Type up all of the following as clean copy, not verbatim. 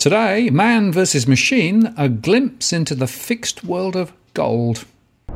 Today, man versus machine, a glimpse into the fixed world of gold.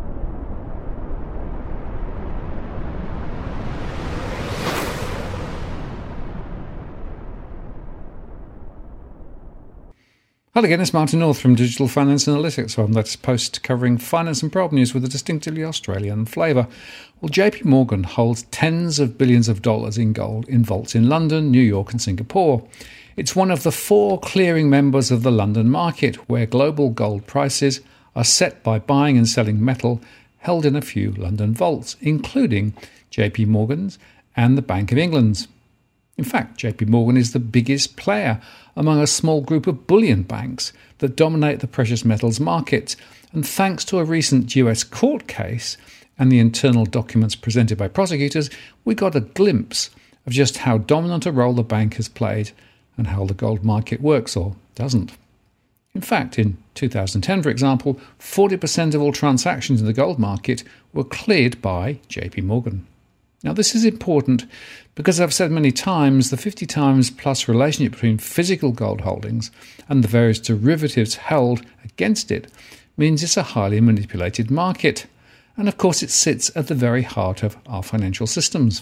Hello again, it's Martin North from Digital Finance Analytics, our latest post covering finance and property news with a distinctively Australian flavour. Well, JP Morgan holds tens of billions of dollars in gold in vaults in London, New York and Singapore. It's one of the 4 clearing members of the London market, where global gold prices are set by buying and selling metal held in a few London vaults, including JP Morgan's and the Bank of England's. In fact, JP Morgan is the biggest player among a small group of bullion banks that dominate the precious metals market. And thanks to a recent US court case and the internal documents presented by prosecutors, we got a glimpse of just how dominant a role the bank has played and how the gold market works or doesn't. In fact, in 2010, for example, 40% of all transactions in the gold market were cleared by JP Morgan. Now, this is important because I've said many times the 50 times plus relationship between physical gold holdings and the various derivatives held against it means it's a highly manipulated market. And of course, it sits at the very heart of our financial systems.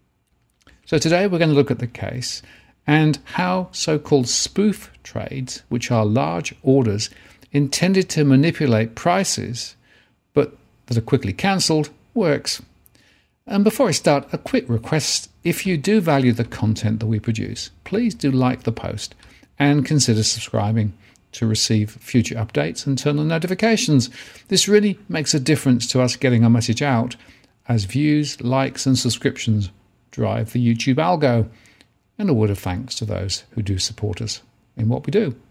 So today we're going to look at the case and how so-called spoof trades, which are large orders intended to manipulate prices but that are quickly cancelled, works. And before I start, a quick request. If you do value the content that we produce, please do like the post and consider subscribing to receive future updates and turn on notifications. This really makes a difference to us getting our message out, as views, likes and subscriptions drive the YouTube algo. And a word of thanks to those who do support us in what we do.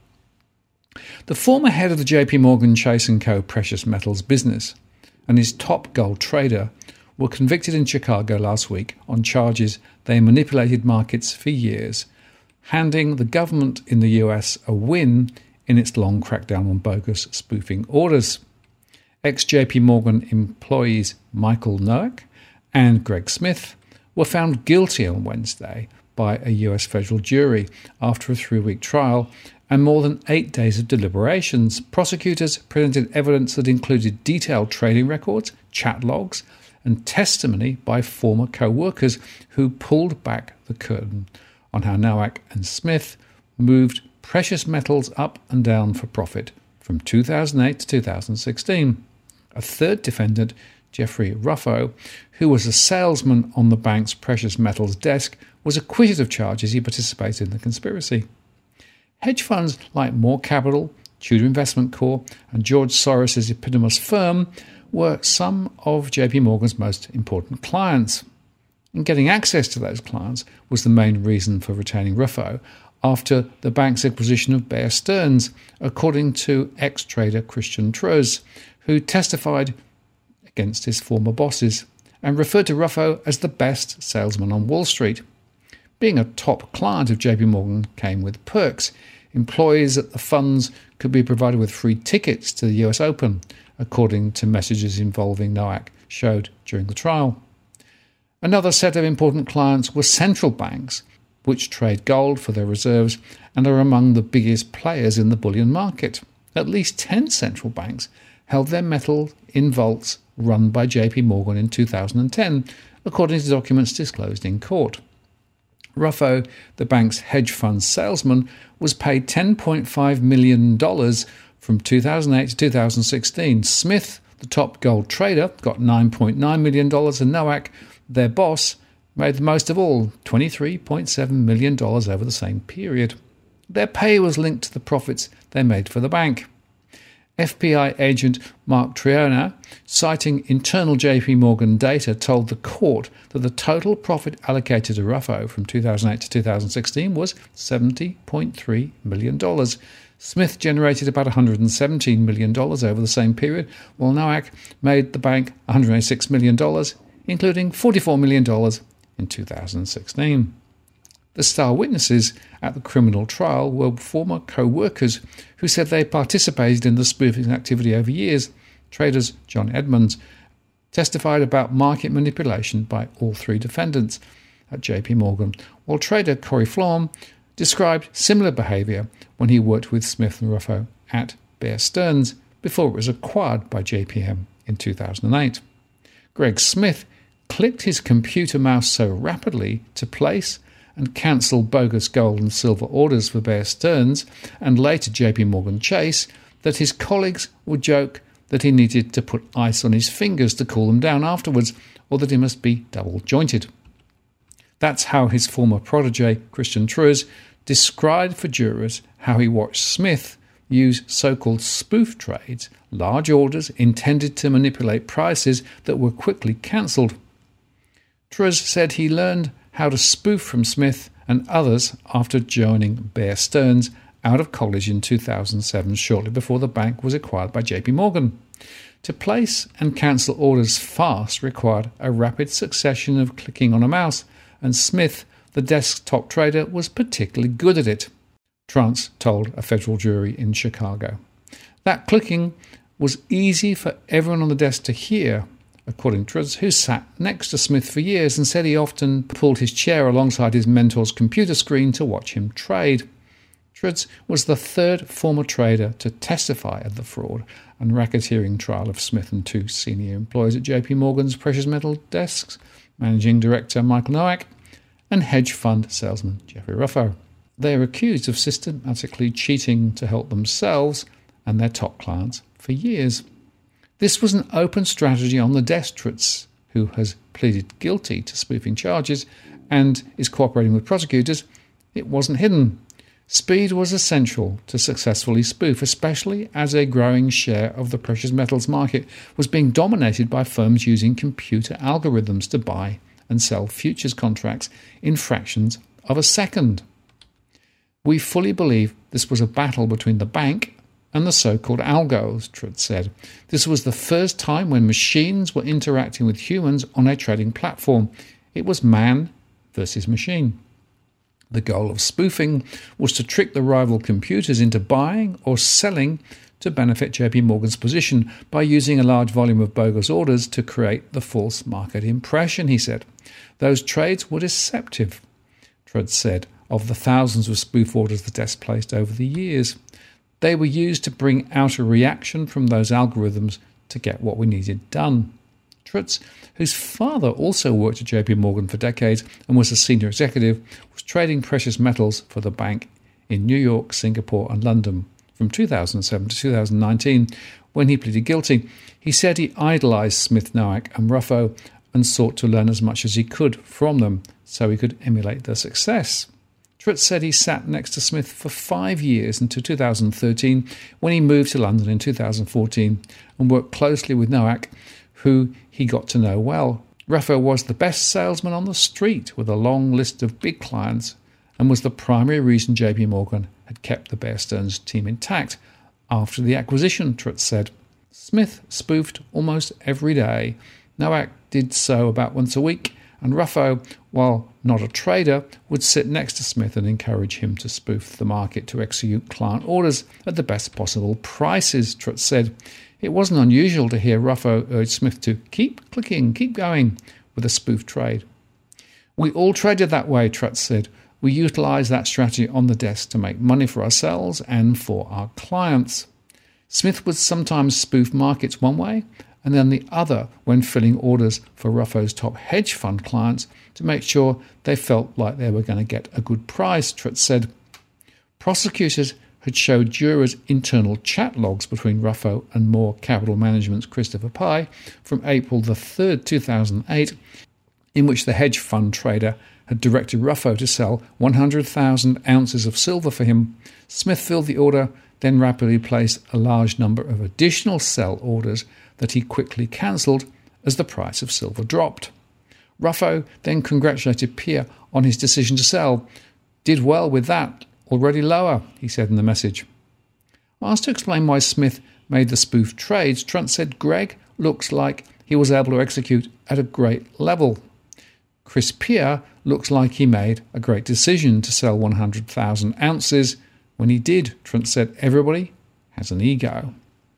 The former head of the JP Morgan Chase & Co. precious metals business and his top gold trader were convicted in Chicago last week on charges they manipulated markets for years, handing the government in the US a win in its long crackdown on bogus spoofing orders. Ex-JP Morgan employees Michael Nowak and Greg Smith were found guilty on Wednesday by a US federal jury after a 3-week trial and more than 8 days of deliberations. Prosecutors presented evidence that included detailed trading records, chat logs, and testimony by former co-workers who pulled back the curtain on how Nowak and Smith moved precious metals up and down for profit from 2008 to 2016. A third defendant, Jeffrey Ruffo, who was a salesman on the bank's precious metals desk, was acquitted of charges he participated in the conspiracy. Hedge funds like Moore Capital, Tudor Investment Corp, and George Soros' eponymous firm were some of JP Morgan's most important clients. And getting access to those clients was the main reason for retaining Ruffo after the bank's acquisition of Bear Stearns, according to ex-trader Christian Truz, who testified against his former bosses and referred to Ruffo as the best salesman on Wall Street. Being a top client of JP Morgan came with perks. Employees at the funds could be provided with free tickets to the US Open, according to messages involving Nowak showed during the trial. Another set of important clients were central banks, which trade gold for their reserves and are among the biggest players in the bullion market. At least 10 central banks held their metal in vaults run by JP Morgan in 2010, according to documents disclosed in court. Ruffo, the bank's hedge fund salesman, was paid $10.5 million from 2008 to 2016. Smith, the top gold trader, got $9.9 million, and Nowak, their boss, made the most of all, $23.7 million over the same period. Their pay was linked to the profits they made for the bank. FBI agent Mark Triona, citing internal JP Morgan data, told the court that the total profit allocated to Ruffo from 2008 to 2016 was $70.3 million. Smith generated about $117 million over the same period, while Nowak made the bank $186 million, including $44 million in 2016. The star witnesses at the criminal trial were former co-workers who said they participated in the spoofing activity over years. Traders John Edmonds testified about market manipulation by all 3 defendants at JP Morgan, while trader Corey Flom described similar behaviour when he worked with Smith and Ruffo at Bear Stearns before it was acquired by JPM in 2008. Greg Smith clicked his computer mouse so rapidly to place and cancel bogus gold and silver orders for Bear Stearns and later JP Morgan Chase that his colleagues would joke that he needed to put ice on his fingers to cool them down afterwards, or that he must be double-jointed. That's how his former protege, Christian Truz, described for jurors how he watched Smith use so-called spoof trades, large orders intended to manipulate prices that were quickly cancelled. Truz said he learned how to spoof from Smith and others after joining Bear Stearns out of college in 2007, shortly before the bank was acquired by JP Morgan. To place and cancel orders fast required a rapid succession of clicking on a mouse, and Smith, the desktop trader, was particularly good at it, Trance told a federal jury in Chicago. That clicking was easy for everyone on the desk to hear, according to Truz, who sat next to Smith for years and said he often pulled his chair alongside his mentor's computer screen to watch him trade. Truz was the third former trader to testify at the fraud and racketeering trial of Smith and two senior employees at JP Morgan's precious metal desks, Managing Director Michael Nowak and hedge fund salesman Jeffrey Ruffo. They are accused of systematically cheating to help themselves and their top clients for years. This was an open strategy on the desk, Truz, who has pleaded guilty to spoofing charges and is cooperating with prosecutors. It wasn't hidden. Speed was essential to successfully spoof, especially as a growing share of the precious metals market was being dominated by firms using computer algorithms to buy and sell futures contracts in fractions of a second. We fully believe this was a battle between the bank and the so-called algos, Truz said. This was the first time when machines were interacting with humans on a trading platform. It was man versus machine. The goal of spoofing was to trick the rival computers into buying or selling to benefit JP Morgan's position by using a large volume of bogus orders to create the false market impression, he said. Those trades were deceptive, Truz said, of the thousands of spoof orders the desk placed over the years. They were used to bring out a reaction from those algorithms to get what we needed done. Truz, whose father also worked at JP Morgan for decades and was a senior executive, was trading precious metals for the bank in New York, Singapore and London from 2007 to 2019. When he pleaded guilty, he said he idolized Smith, Nowak and Ruffo and sought to learn as much as he could from them so he could emulate their success. Truz said he sat next to Smith for 5 years until 2013 when he moved to London in 2014 and worked closely with Nowak, who he got to know well. Ruffo was the best salesman on the street with a long list of big clients and was the primary reason JP Morgan had kept the Bear Stearns team intact after the acquisition, Truz said. Smith spoofed almost every day. Nowak did so about once a week, and Ruffo, while not a trader, would sit next to Smith and encourage him to spoof the market to execute client orders at the best possible prices, Truz said. It wasn't unusual to hear Ruffo urge Smith to keep clicking, keep going with a spoof trade. We all traded that way, Truz said. We utilised that strategy on the desk to make money for ourselves and for our clients. Smith would sometimes spoof markets one way and then the other when filling orders for Ruffo's top hedge fund clients to make sure they felt like they were going to get a good price, Truz said. Prosecutors had showed jurors internal chat logs between Ruffo and Moore Capital Management's Christopher Pye from April the 3rd, 2008, in which the hedge fund trader had directed Ruffo to sell 100,000 ounces of silver for him. Smith filled the order, then rapidly placed a large number of additional sell orders that he quickly cancelled as the price of silver dropped. Ruffo then congratulated Pye on his decision to sell. Did well with that. Already lower, he said in the message. Asked to explain why Smith made the spoof trades, Truz said Greg looks like he was able to execute at a great level. Chris Pye looks like he made a great decision to sell 100,000 ounces. When he did, Truz said everybody has an ego.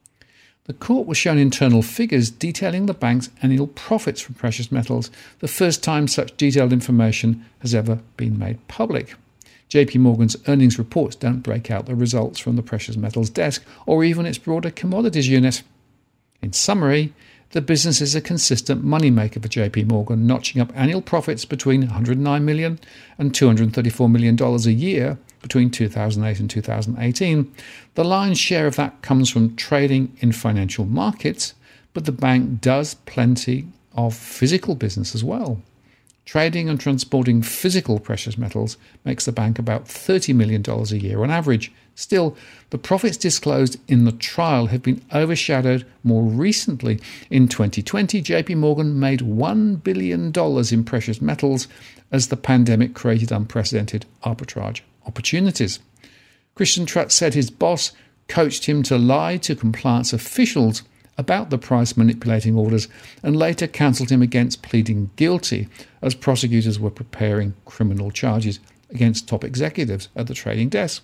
The court was shown internal figures detailing the bank's annual profits from precious metals, the first time such detailed information has ever been made public. JP Morgan's earnings reports don't break out the results from the precious metals desk or even its broader commodities unit. In summary, the business is a consistent moneymaker for JP Morgan, notching up annual profits between $109 million and $234 million a year between 2008 and 2018. The lion's share of that comes from trading in financial markets, but the bank does plenty of physical business as well. Trading and transporting physical precious metals makes the bank about $30 million a year on average. Still, the profits disclosed in the trial have been overshadowed more recently. In 2020, JP Morgan made $1 billion in precious metals as the pandemic created unprecedented arbitrage opportunities. Christian Trutz said his boss coached him to lie to compliance officials about the price manipulating orders and later counselled him against pleading guilty as prosecutors were preparing criminal charges against top executives at the trading desk.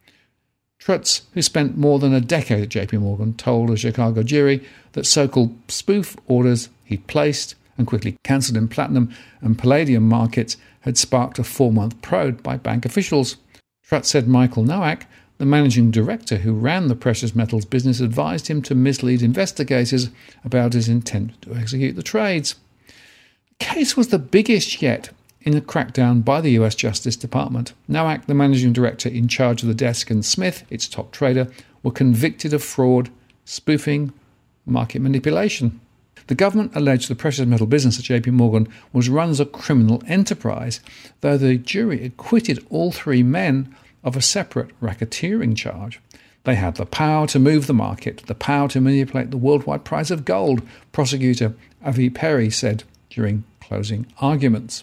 Trutz, who spent more than a decade at JP Morgan, told a Chicago jury that so-called spoof orders he'd placed and quickly cancelled in platinum and palladium markets had sparked a 4-month probe by bank officials. Trutz said Michael Nowak, the managing director who ran the precious metals business, advised him to mislead investigators about his intent to execute the trades. The case was the biggest yet in a crackdown by the US Justice Department. Nowak, the managing director in charge of the desk, and Smith, its top trader, were convicted of fraud, spoofing, market manipulation. The government alleged the precious metal business at JP Morgan was run as a criminal enterprise, though the jury acquitted all 3 men of a separate racketeering charge. They had the power to move the market, the power to manipulate the worldwide price of gold, prosecutor Avi Perry said during closing arguments.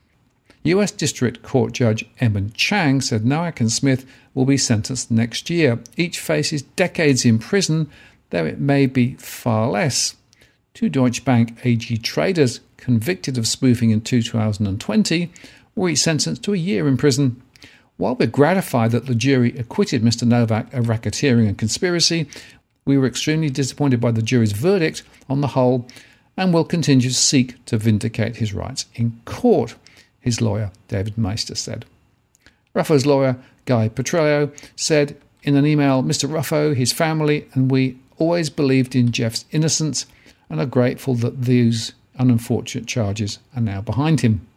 US District Court Judge Edmund Chang said Nowak and Smith will be sentenced next year. Each faces decades in prison, though it may be far less. 2 Deutsche Bank AG traders convicted of spoofing in 2020 were each sentenced to a year in prison. While we're gratified that the jury acquitted Mr. Nowak of racketeering and conspiracy, we were extremely disappointed by the jury's verdict on the whole and will continue to seek to vindicate his rights in court, his lawyer David Meister said. Ruffo's lawyer Guy Petrello said in an email, Mr. Ruffo, his family and we always believed in Jeff's innocence and are grateful that these unfortunate charges are now behind him.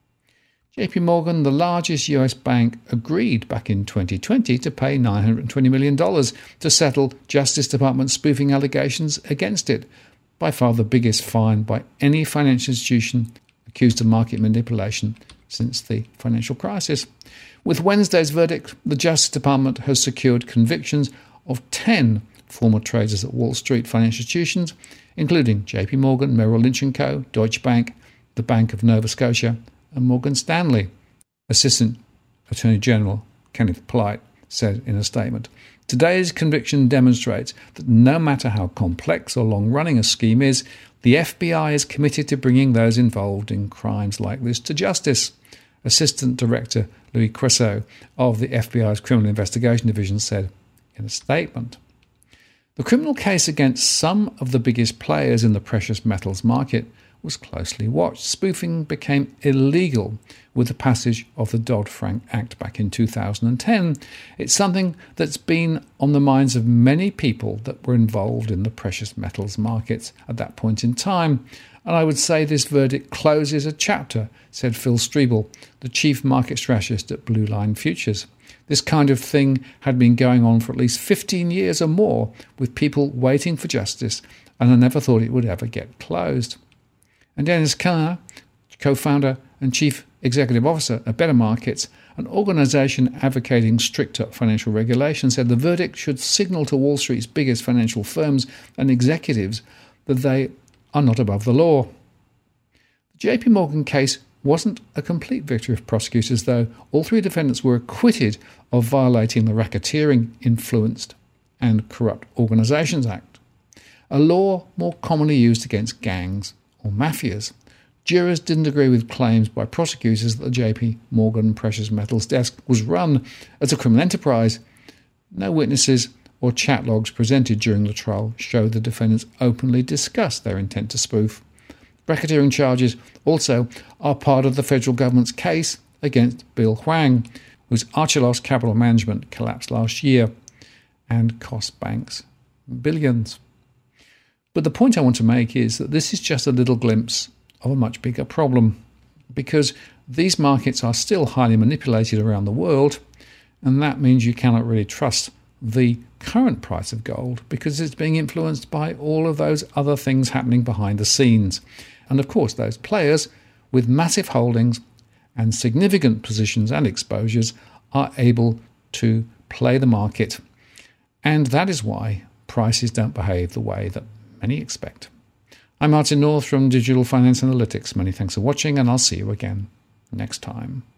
JP Morgan, the largest US bank, agreed back in 2020 to pay $920 million to settle Justice Department spoofing allegations against it, by far the biggest fine by any financial institution accused of market manipulation since the financial crisis. With Wednesday's verdict, the Justice Department has secured convictions of 10 former traders at Wall Street financial institutions, including JP Morgan, Merrill Lynch & Co., Deutsche Bank, the Bank of Nova Scotia, and Morgan Stanley. Assistant Attorney General Kenneth Polite said in a statement, today's conviction demonstrates that no matter how complex or long-running a scheme is, the FBI is committed to bringing those involved in crimes like this to justice. Assistant Director Louis Creusot of the FBI's Criminal Investigation Division said in a statement. The criminal case against some of the biggest players in the precious metals market was closely watched. Spoofing became illegal with the passage of the Dodd-Frank Act back in 2010. It's something that's been on the minds of many people that were involved in the precious metals markets at that point in time. And I would say this verdict closes a chapter, said Phil Strebel, the chief market strategist at Blue Line Futures. This kind of thing had been going on for at least 15 years or more, with people waiting for justice, and I never thought it would ever get closed. And Dennis Kellner, co-founder and chief executive officer at Better Markets, an organisation advocating stricter financial regulation, said the verdict should signal to Wall Street's biggest financial firms and executives that they are not above the law. The JP Morgan case wasn't a complete victory of prosecutors, though. All 3 defendants were acquitted of violating the Racketeering, Influenced and Corrupt Organisations Act, a law more commonly used against gangs or mafias. Jurors didn't agree with claims by prosecutors that the JP Morgan Precious Metals desk was run as a criminal enterprise. No witnesses or chat logs presented during the trial show the defendants openly discussed their intent to spoof. Racketeering charges also are part of the federal government's case against Bill Hwang, whose Archelaus Capital Management collapsed last year and cost banks billions. But the point I want to make is that this is just a little glimpse of a much bigger problem, because these markets are still highly manipulated around the world, and that means you cannot really trust the current price of gold because it's being influenced by all of those other things happening behind the scenes. And of course, those players with massive holdings and significant positions and exposures are able to play the market. And that is why prices don't behave the way that many expect. I'm Martin North from Digital Finance Analytics. Many thanks for watching, and I'll see you again next time.